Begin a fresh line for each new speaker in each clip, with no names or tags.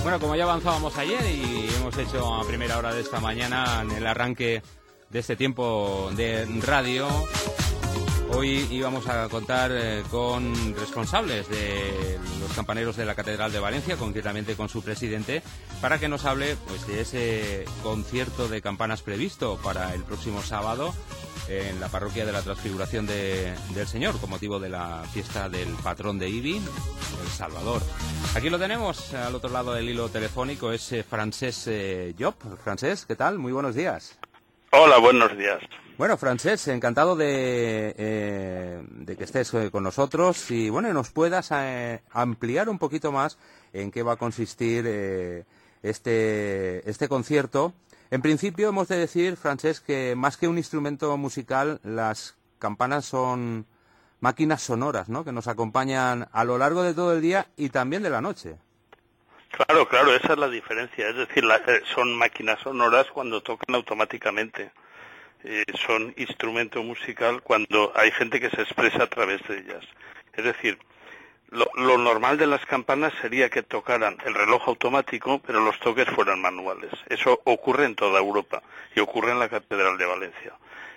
Bueno, como ya avanzábamos ayer y hemos hecho a primera hora de esta mañana en el arranque de este tiempo de radio, hoy íbamos a contar con responsables de los campaneros de la Catedral de Valencia, concretamente con su presidente, para que nos hable pues de ese concierto de campanas previsto para el próximo sábado en la parroquia de la Transfiguración del Señor, con motivo de la fiesta del patrón de Ibi, El Salvador. Aquí lo tenemos, al otro lado del hilo telefónico, es Francesc Llop. Francesc, ¿qué tal? Muy buenos días.
Hola, buenos días.
Bueno, Francesc, encantado de que estés con nosotros y bueno, nos puedas ampliar un poquito más en qué va a consistir este concierto. En principio hemos de decir, Francesc, que más que un instrumento musical, las campanas son máquinas sonoras, ¿no?, que nos acompañan a lo largo de todo el día y también de la noche.
Claro, esa es la diferencia. Es decir, son máquinas sonoras cuando tocan automáticamente. Son instrumento musical cuando hay gente que se expresa a través de ellas. Es decir, lo normal de las campanas sería que tocaran el reloj automático, pero los toques fueran manuales. Eso ocurre en toda Europa y ocurre en la Catedral de Valencia.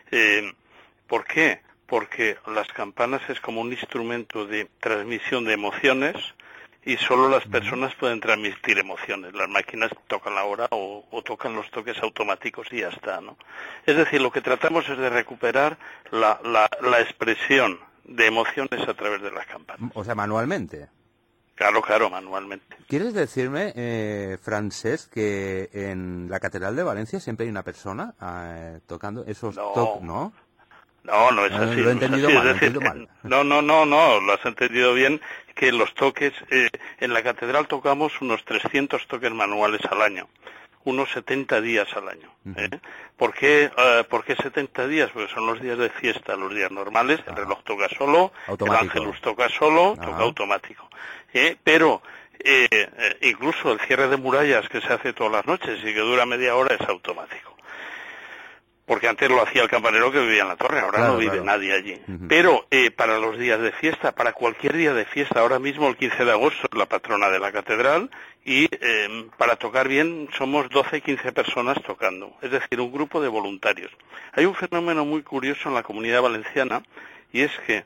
¿Por qué? Porque las campanas es como un instrumento de transmisión de emociones y solo las personas pueden transmitir emociones. Las máquinas tocan la hora o tocan los toques automáticos y ya está, ¿no? Es decir, lo que tratamos es de recuperar la expresión de emociones a través de las campanas.
O sea, manualmente.
Claro, manualmente.
¿Quieres decirme, Francesc, que en la Catedral de Valencia siempre hay una persona tocando esos toques, ¿no?
No es así.
Lo he entendido mal.
No, lo has entendido bien, que los toques, en la catedral tocamos unos 300 toques manuales al año, unos 70 días al año. ¿Por qué 70 días? Porque son los días de fiesta, los días normales, el reloj toca solo, el ángelus toca solo, toca automático. Pero incluso el cierre de murallas que se hace todas las noches y que dura media hora es automático. Porque antes lo hacía el campanero que vivía en la torre, ahora no vive nadie allí. Pero para los días de fiesta, para cualquier día de fiesta, ahora mismo el 15 de agosto es la patrona de la catedral y para tocar bien somos 12, 15 personas tocando, es decir, un grupo de voluntarios. Hay un fenómeno muy curioso en la Comunidad Valenciana y es que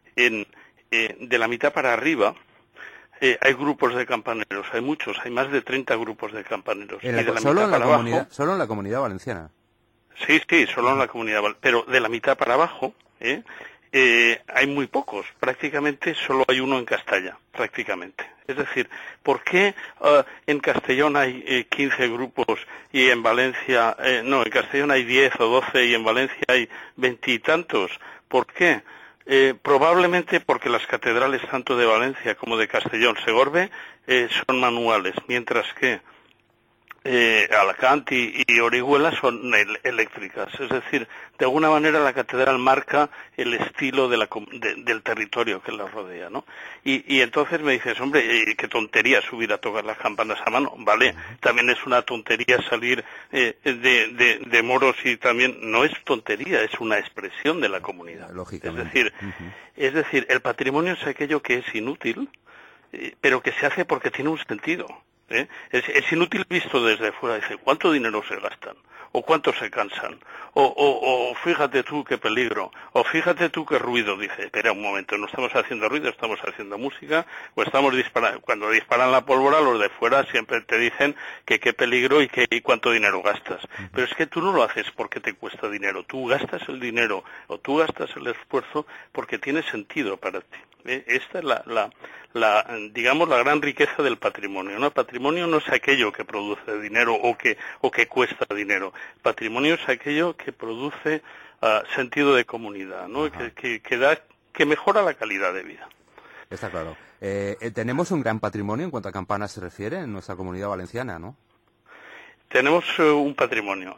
de la mitad para arriba hay grupos de campaneros, hay muchos, hay más de 30 grupos de campaneros.
¿Solo en la Comunidad Valenciana?
Sí, solo en la comunidad, pero de la mitad para abajo hay muy pocos, prácticamente solo hay uno en Castalla, prácticamente. Es decir, ¿por qué en Castellón hay 15 grupos y en Valencia, en Castellón hay 10 o 12 y en Valencia hay 20 y tantos? ¿Por qué? Probablemente porque las catedrales tanto de Valencia como de Castellón-Segorbe son manuales, mientras que Alacant y Orihuela son eléctricas. Es decir, de alguna manera la catedral marca el estilo del territorio que la rodea, ¿no? Y entonces me dices, hombre, qué tontería subir a tocar las campanas a mano. Vale, también es una tontería salir de moros y también no es tontería, es una expresión de la comunidad.
Lógicamente.
Es decir, el patrimonio es aquello que es inútil, pero que se hace porque tiene un sentido. Es inútil visto desde fuera. Dice, ¿cuánto dinero se gastan? ¿O cuánto se cansan? O fíjate tú qué peligro. O fíjate tú qué ruido. Dice, espera un momento, no estamos haciendo ruido, estamos haciendo música. O estamos disparando. Cuando disparan la pólvora, los de fuera siempre te dicen que qué peligro y cuánto dinero gastas. Pero es que tú no lo haces porque te cuesta dinero. Tú gastas el dinero o tú gastas el esfuerzo porque tiene sentido para ti. Esta es digamos, la gran riqueza del patrimonio, ¿no? El patrimonio no es aquello que produce dinero o que cuesta dinero. El patrimonio es aquello que produce sentido de comunidad, ¿no? Que mejora la calidad de vida.
Está claro. Tenemos un gran patrimonio en cuanto a campanas se refiere en nuestra Comunidad Valenciana, ¿no?
Tenemos un patrimonio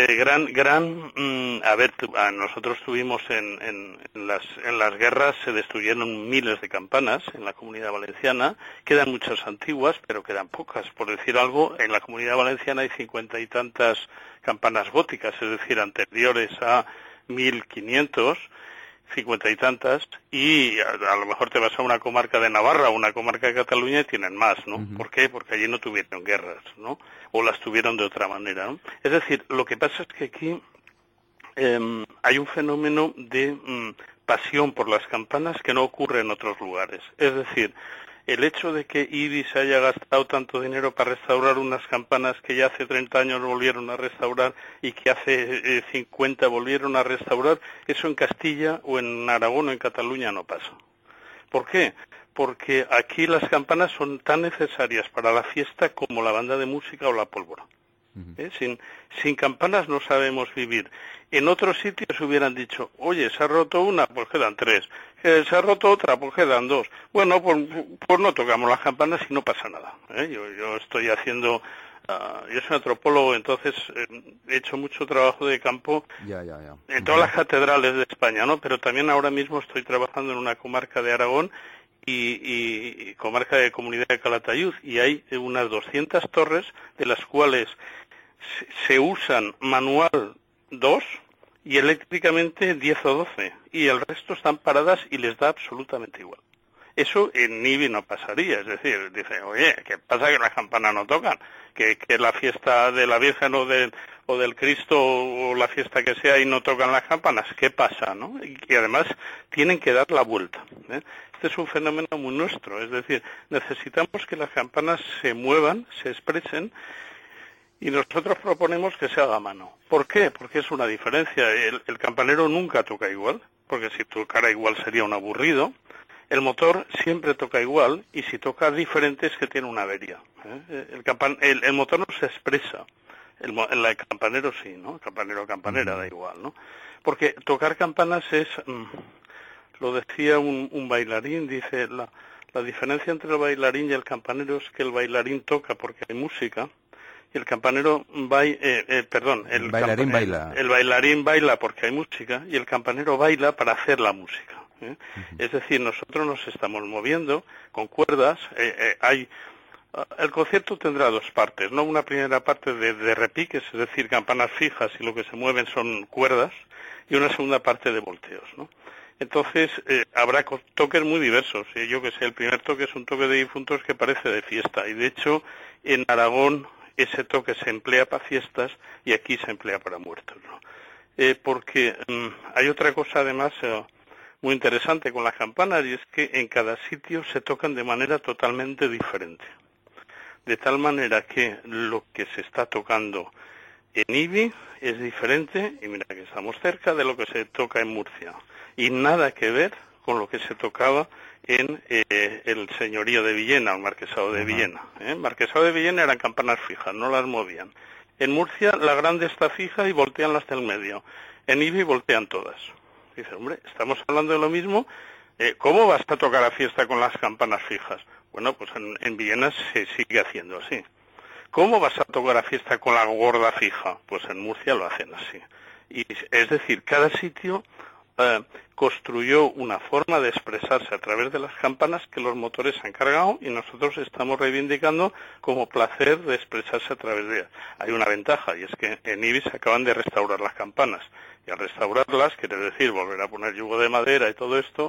nosotros tuvimos en las guerras, se destruyeron miles de campanas en la Comunidad Valenciana, quedan muchas antiguas, pero quedan pocas. Por decir algo, en la Comunidad Valenciana hay 50 y tantas campanas góticas, es decir, anteriores a 1500, 50 y tantas, y a lo mejor te vas a una comarca de Navarra o una comarca de Cataluña y tienen más, ¿no?
Uh-huh.
¿Por qué? Porque allí no tuvieron guerras, ¿no? O las tuvieron de otra manera, ¿no? Es decir, lo que pasa es que aquí hay un fenómeno de pasión por las campanas que no ocurre en otros lugares. Es decir, el hecho de que IBI se haya gastado tanto dinero para restaurar unas campanas que ya hace 30 años volvieron a restaurar y que hace 50 volvieron a restaurar, eso en Castilla o en Aragón o en Cataluña no pasa. ¿Por qué? Porque aquí las campanas son tan necesarias para la fiesta como la banda de música o la pólvora. Sin campanas no sabemos vivir. En otros sitios hubieran dicho, oye, se ha roto una, pues quedan 3. Se ha roto otra, pues quedan 2. Bueno, pues no tocamos las campanas y no pasa nada. Yo estoy haciendo... yo soy antropólogo, entonces he hecho mucho trabajo de campo en todas las catedrales de España, ¿no? Pero también ahora mismo estoy trabajando en una comarca de Aragón y comarca de Comunidad de Calatayud, y hay unas 200 torres, de las cuales se usan manual 2 y eléctricamente 10 o 12, y el resto están paradas y les da absolutamente igual. Eso en IBI no pasaría, es decir, dice, oye, ¿qué pasa que las campanas no tocan? Que la fiesta de la Virgen o del Cristo o la fiesta que sea y no tocan las campanas, ¿qué pasa, no? Y además tienen que dar la vuelta, ¿eh? Este es un fenómeno muy nuestro, es decir, necesitamos que las campanas se muevan, se expresen, y nosotros proponemos que se haga a mano. ¿Por qué? Porque es una diferencia. El campanero nunca toca igual, porque si tocara igual sería un aburrido. El motor siempre toca igual, y si toca diferente es que tiene una avería, ¿eh? El motor no se expresa, el campanero sí, ¿no? El campanero o campanera da igual, ¿no? Porque tocar campanas es, lo decía un bailarín, dice, la diferencia entre el bailarín y el campanero es que el bailarín toca porque hay música, y el campanero el bailarín baila. El bailarín baila porque hay música, y el campanero baila para hacer la música. Uh-huh. Es decir, nosotros nos estamos moviendo con cuerdas. El concierto tendrá 2 partes, ¿no? Una primera parte de repiques, es decir, campanas fijas, y lo que se mueven son cuerdas, y una segunda parte de volteos, ¿no? Entonces, habrá toques muy diversos. Yo que sé, el primer toque es un toque de difuntos que parece de fiesta, y de hecho, en Aragón ese toque se emplea para fiestas y aquí se emplea para muertos, ¿no? Porque hay otra cosa además muy interesante con las campanas, y es que en cada sitio se tocan de manera totalmente diferente. De tal manera que lo que se está tocando en IBI es diferente, y mira que estamos cerca, de lo que se toca en Murcia. Y nada que ver con lo que se tocaba en el señorío de Villena, el marquesado de Villena. El marquesado de Villena eran campanas fijas, no las movían. En Murcia la grande está fija y voltean las del medio. En IBI voltean todas. Dice, hombre, estamos hablando de lo mismo. ¿Cómo vas a tocar la fiesta con las campanas fijas? Bueno, pues en Villena se sigue haciendo así. ¿Cómo vas a tocar la fiesta con la gorda fija? Pues en Murcia lo hacen así. Y es decir, cada sitio construyó una forma de expresarse a través de las campanas que los motores han cargado, y nosotros estamos reivindicando como placer de expresarse a través de ellas. Hay una ventaja, y es que en IBI se acaban de restaurar las campanas, y al restaurarlas, quiere decir volver a poner yugo de madera y todo esto,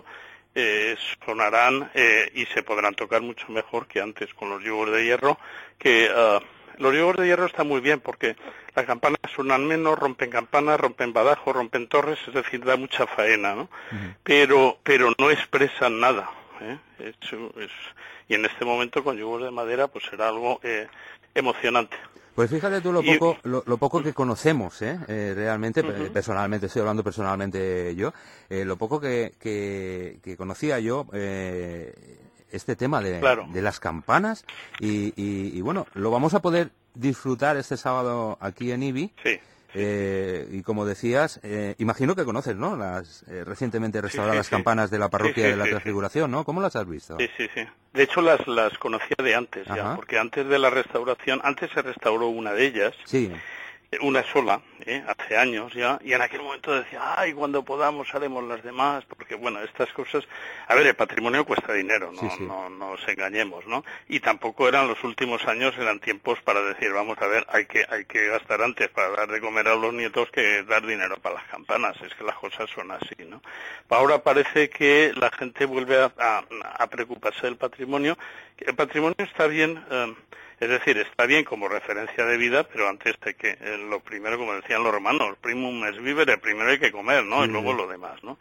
sonarán y se podrán tocar mucho mejor que antes con los yugos de hierro, que los yugos de hierro están muy bien porque las campanas suenan menos, rompen campanas, rompen badajos, rompen torres, es decir, da mucha faena, ¿no? Uh-huh. Pero no expresan nada, ¿eh? Y en este momento con yugos de madera pues será algo emocionante.
Pues fíjate tú lo poco que conocemos, realmente, uh-huh. Personalmente, estoy hablando personalmente yo, lo poco que conocía yo, este tema de las campanas, y bueno, lo vamos a poder disfrutar este sábado aquí en IBI. Sí. Y como decías, imagino que conoces, ¿no? Las recientemente restauradas campanas de la parroquia de la Transfiguración, ¿no? ¿Cómo las has visto?
Sí. De hecho, las conocía de antes, ya, porque antes de la restauración, antes se restauró una de ellas, una sola, 13 años ya, y en aquel momento decía, ay, cuando podamos haremos las demás, porque bueno, estas cosas, a ver, el patrimonio cuesta dinero, no,
Sí.
no nos engañemos, ¿no? Y tampoco eran los últimos años, eran tiempos para decir, vamos a ver, hay que gastar antes para dar de comer a los nietos que dar dinero para las campanas, es que las cosas son así, ¿no? Ahora parece que la gente vuelve a preocuparse del patrimonio. El patrimonio está bien, es decir, está bien como referencia de vida, pero antes de que lo primero, como decían los romanos, primum es vivere, primero hay que comer, ¿no? Y luego lo demás, ¿no?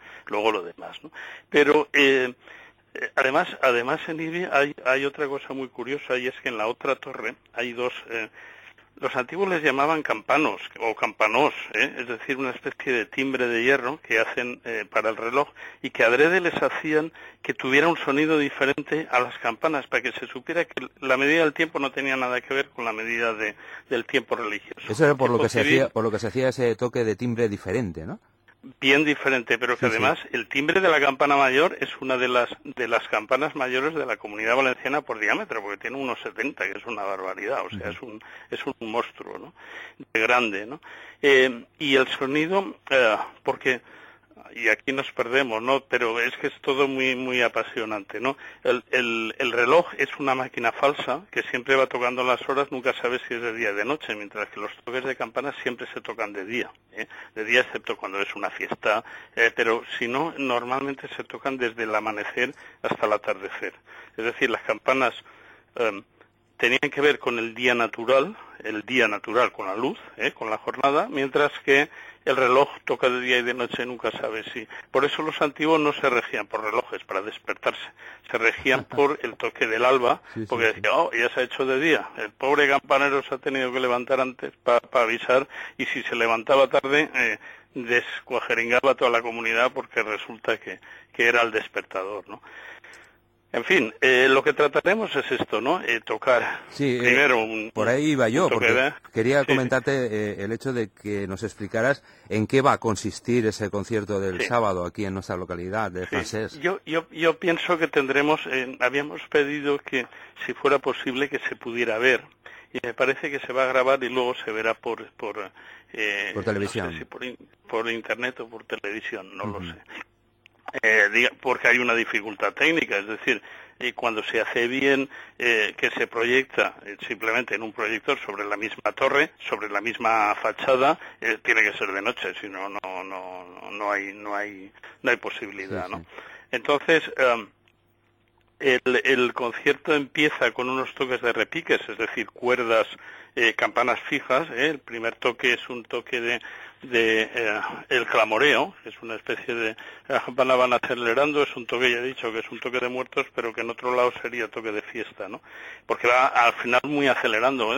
Pero además en Ibi hay otra cosa muy curiosa, y es que en la otra torre hay dos. Los antiguos les llamaban campanos o campanos, es decir, una especie de timbre de hierro que hacen para el reloj, y que adrede les hacían que tuviera un sonido diferente a las campanas, para que se supiera que la medida del tiempo no tenía nada que ver con la medida del tiempo religioso.
Eso era por lo que se hacía ese toque de timbre diferente, ¿no?
Bien diferente, pero que además el timbre de la campana mayor es una de las campanas mayores de la Comunidad Valenciana por diámetro, porque tiene unos 70, que es una barbaridad, o sea, es un monstruo, ¿no? De grande, ¿no? Y el sonido, porque, y aquí nos perdemos, ¿no? Pero es que es todo muy apasionante, ¿no? El reloj es una máquina falsa que siempre va tocando las horas, nunca sabes si es de día o de noche, mientras que los toques de campanas siempre se tocan de día, de día excepto cuando es una fiesta, pero si no, normalmente se tocan desde el amanecer hasta el atardecer. Es decir, las campanas tenían que ver con el día natural con la luz, con la jornada, mientras que el reloj toca de día y de noche, nunca sabe si. Por eso los antiguos no se regían por relojes para despertarse, se regían por el toque del alba, porque decía, ya se ha hecho de día, el pobre campanero se ha tenido que levantar antes para avisar, y si se levantaba tarde, descuajeringaba a toda la comunidad, porque resulta que era el despertador, ¿no? En fin, lo que trataremos es esto, ¿no? Tocar primero
por ahí iba yo, porque quería comentarte el hecho de que nos explicaras en qué va a consistir ese concierto del sábado aquí en nuestra localidad de Francés.
Yo pienso que tendremos, habíamos pedido que, si fuera posible, que se pudiera ver, y me parece que se va a grabar y luego se verá por
televisión.
No sé si por internet o por televisión, no lo sé. Porque hay una dificultad técnica, es decir, cuando se hace bien, que se proyecta simplemente en un proyector sobre la misma torre, sobre la misma fachada, tiene que ser de noche, si no no hay posibilidad, ¿no? Entonces, el concierto empieza con unos toques de repiques, es decir, cuerdas, campanas fijas. El primer toque es un toque de el clamoreo, que es una especie de, las campanas van acelerando, es un toque, ya he dicho que es un toque de muertos, pero que en otro lado sería toque de fiesta, ¿no? Porque va al final muy acelerando,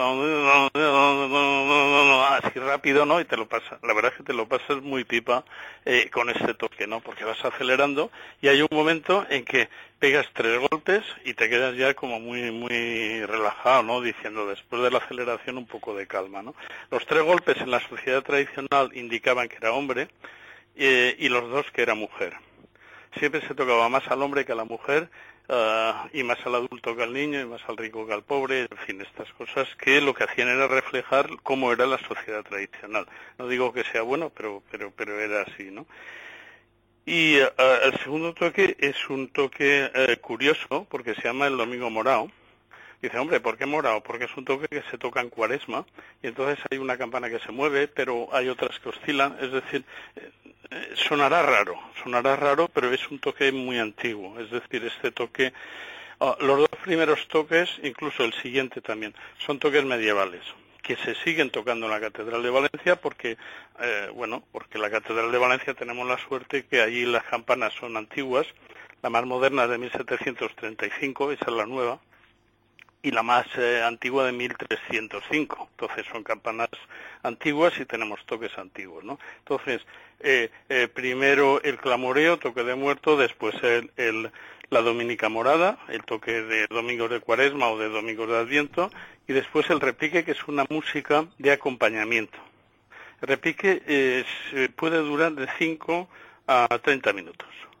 así rápido, ¿no? Y te lo pasa, la verdad es que te lo pasas muy pipa con ese toque, ¿no? Porque vas acelerando y hay un momento en que pegas 3 golpes y te quedas ya como muy relajado, ¿no? Diciendo, después de la aceleración, un poco de calma, ¿no? Los 3 golpes en la sociedad tradicional indicaban que era hombre, y los 2 que era mujer. Siempre se tocaba más al hombre que a la mujer, y más al adulto que al niño, y más al rico que al pobre, en fin, estas cosas que lo que hacían era reflejar cómo era la sociedad tradicional. No digo que sea bueno, pero era así, ¿no? Y el segundo toque es un toque curioso, porque se llama el Domingo Morao. Dice, hombre, ¿por qué morado? Porque es un toque que se toca en Cuaresma, y entonces hay una campana que se mueve, pero hay otras que oscilan, es decir, sonará raro, pero es un toque muy antiguo, es decir, este toque, los 2 primeros toques, incluso el siguiente también, son toques medievales, que se siguen tocando en la Catedral de Valencia, porque porque la Catedral de Valencia tenemos la suerte que allí las campanas son antiguas, la más moderna es de 1735, esa es la nueva, y la más antigua de 1305. Entonces son campanas antiguas y tenemos toques antiguos, ¿no? Entonces, primero el clamoreo, toque de muerto, después la dominica morada, el toque de domingos de Cuaresma o de domingos de Adviento, y después el repique, que es una música de acompañamiento. El repique puede durar de 5 a 30 minutos.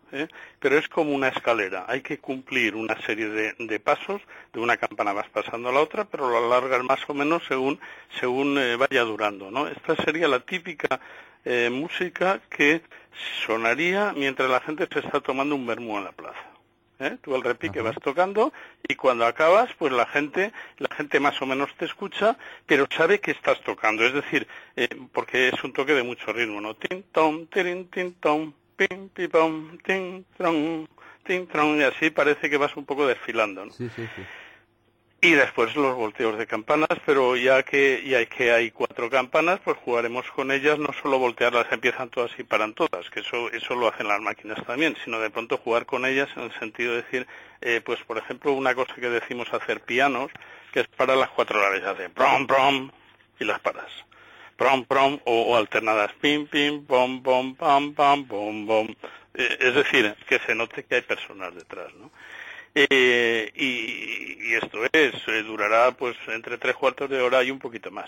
pero es como una escalera. Hay que cumplir una serie de pasos, de una campana vas pasando a la otra, pero lo alargas más o menos según vaya durando, ¿no? Esta sería la típica música que sonaría mientras la gente se está tomando un vermú en la plaza. Tú al repique vas tocando y cuando acabas, pues la gente más o menos te escucha, pero sabe que estás tocando. Es decir, porque es un toque de mucho ritmo, ¿no? Tin tom, tirin tin tom, pim pi pom, tin tron, y así parece que vas un poco desfilando, ¿no?
Sí.
Y después los volteos de campanas, pero ya que hay 4 campanas, pues jugaremos con ellas, no solo voltearlas, empiezan todas y paran todas, que eso lo hacen las máquinas también, sino de pronto jugar con ellas en el sentido de decir, pues por ejemplo, una cosa que decimos hacer pianos, que es para las 4 a la vez, hace prom, prom, y las paras. Prom, prom, o alternadas, pim, pim, pom, pom, pam, pam, pom, pom. Es decir, que se note que hay personas detrás, ¿no? Y esto durará pues entre 3/4 de hora y un poquito más.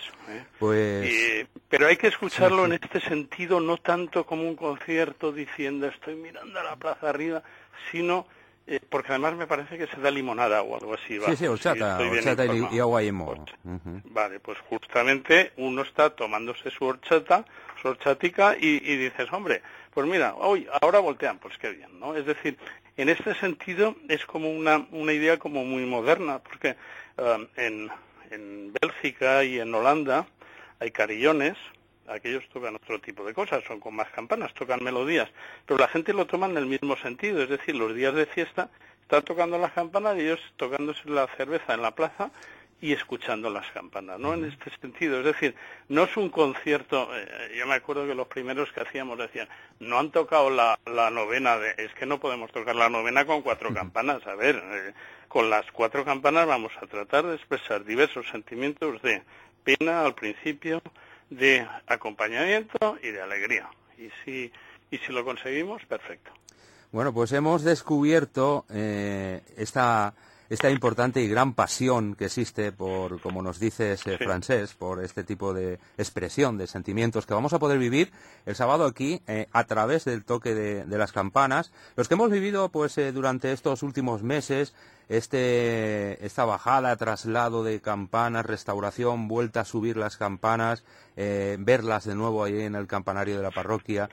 Pero hay que escucharlo en este sentido, no tanto como un concierto diciendo estoy mirando a la plaza arriba, sino porque además me parece que se da limonada o algo así.
Sí, horchata y agua y emo.
Vale, pues justamente uno está tomándose su horchatica y dices, hombre, pues mira, ahora voltean, pues qué bien, ¿no? Es decir, en este sentido es como una idea como muy moderna, porque en Bélgica y en Holanda hay carillones, aquellos tocan otro tipo de cosas, son con más campanas, tocan melodías, pero la gente lo toma en el mismo sentido, es decir, los días de fiesta están tocando las campanas y ellos tocándose la cerveza en la plaza y escuchando las campanas, ¿no? En este sentido, es decir, no es un concierto, yo me acuerdo que los primeros que hacíamos decían, no han tocado la novena, es que no podemos tocar la novena con 4 campanas, a ver, con las 4 campanas vamos a tratar de expresar diversos sentimientos de pena al principio, de acompañamiento y de alegría, y si lo conseguimos, perfecto.
Bueno, pues hemos descubierto esta importante y gran pasión que existe por, como nos dices, Francés, por este tipo de expresión de sentimientos que vamos a poder vivir el sábado aquí a través del toque de las campanas. Los que hemos vivido pues durante estos últimos meses esta bajada, traslado de campanas, restauración, vuelta a subir las campanas, verlas de nuevo ahí en el campanario de la parroquia.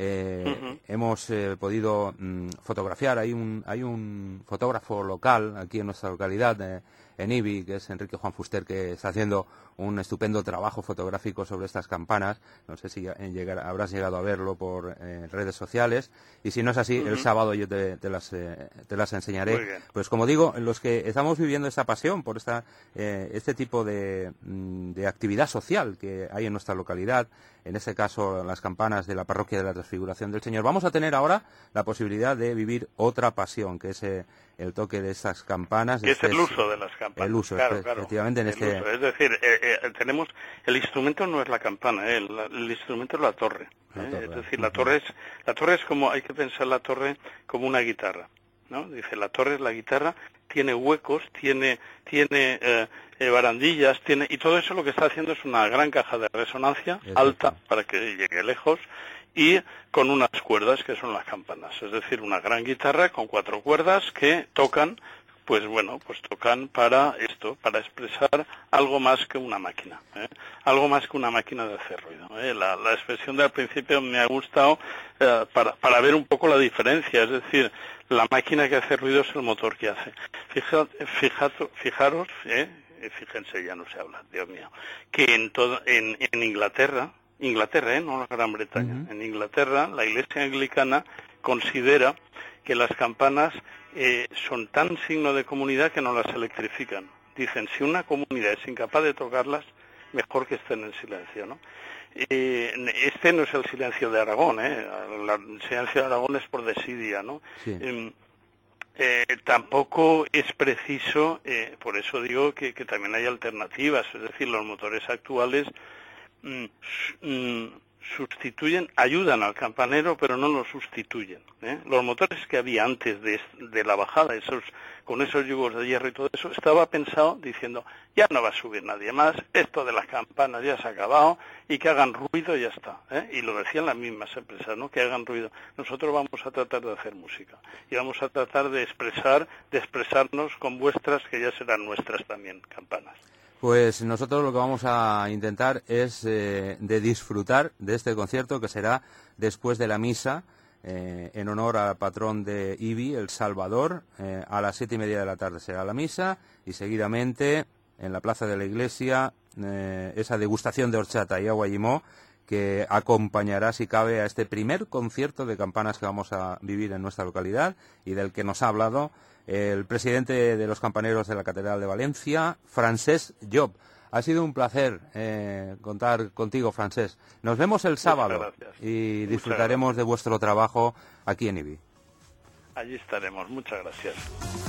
Hemos podido fotografiar, hay un fotógrafo local aquí en nuestra localidad, en Ibi, que es Enrique Juan Fuster, que está haciendo un estupendo trabajo fotográfico sobre estas campanas. No sé si habrás llegado a verlo por redes sociales, y si no es así, el sábado yo te las enseñaré. Pues como digo, los que estamos viviendo esta pasión por este tipo de actividad social que hay en nuestra localidad, en este caso las campanas de la Parroquia de la Transfiguración del Señor, vamos a tener ahora la posibilidad de vivir otra pasión, que es el toque de estas campanas.
Que es el uso de las campanas.
El uso,
claro.
efectivamente.
Uso. Es decir, tenemos, el instrumento no es la campana, el instrumento es la torre. Es decir, la torre es como, hay que pensar la torre como una guitarra, ¿no? Dice, la torre es la guitarra, tiene huecos, tiene barandillas, y todo eso lo que está haciendo es una gran caja de resonancia alta para que llegue lejos, y con unas cuerdas que son las campanas, es decir, una gran guitarra con 4 cuerdas que tocan, pues tocan para para expresar algo más que una máquina, algo más que una máquina de hacer ruido. La expresión del principio me ha gustado para ver un poco la diferencia, es decir, la máquina que hace ruido es el motor que hace. Fijaros, fíjense, ya no se habla, Dios mío, que en Inglaterra, no la Gran Bretaña, en Inglaterra la Iglesia Anglicana considera que las campanas son tan signo de comunidad que no las electrifican. Dicen, si una comunidad es incapaz de tocarlas, mejor que estén en silencio, ¿no? Este no es el silencio de Aragón, el silencio de Aragón es por desidia, ¿no? Sí. Tampoco es preciso, por eso digo que también hay alternativas, es decir, los motores actuales sustituyen, ayudan al campanero, pero no lo sustituyen, ¿eh? Los motores que había antes de la bajada, con esos yugos de hierro y todo eso, estaba pensado diciendo, ya no va a subir nadie más, esto de las campanas ya se ha acabado, y que hagan ruido y ya está, ¿eh? Y lo decían las mismas empresas, ¿no? Que hagan ruido. Nosotros vamos a tratar de hacer música, y vamos a tratar de expresarnos con vuestras, que ya serán nuestras también, campanas.
Pues nosotros lo que vamos a intentar es de disfrutar de este concierto, que será después de la misa, en honor al patrón de Ibi, el Salvador. A las 7:30 de la tarde será la misa, y seguidamente en la plaza de la iglesia esa degustación de horchata y agua llimó, que acompañará, si cabe, a este primer concierto de campanas que vamos a vivir en nuestra localidad, y del que nos ha hablado el presidente de los campaneros de la Catedral de Valencia, Francesc Job. Ha sido un placer contar contigo, Francesc. Nos vemos el sábado y disfrutaremos de vuestro trabajo aquí en Ibi.
Allí estaremos. Muchas gracias.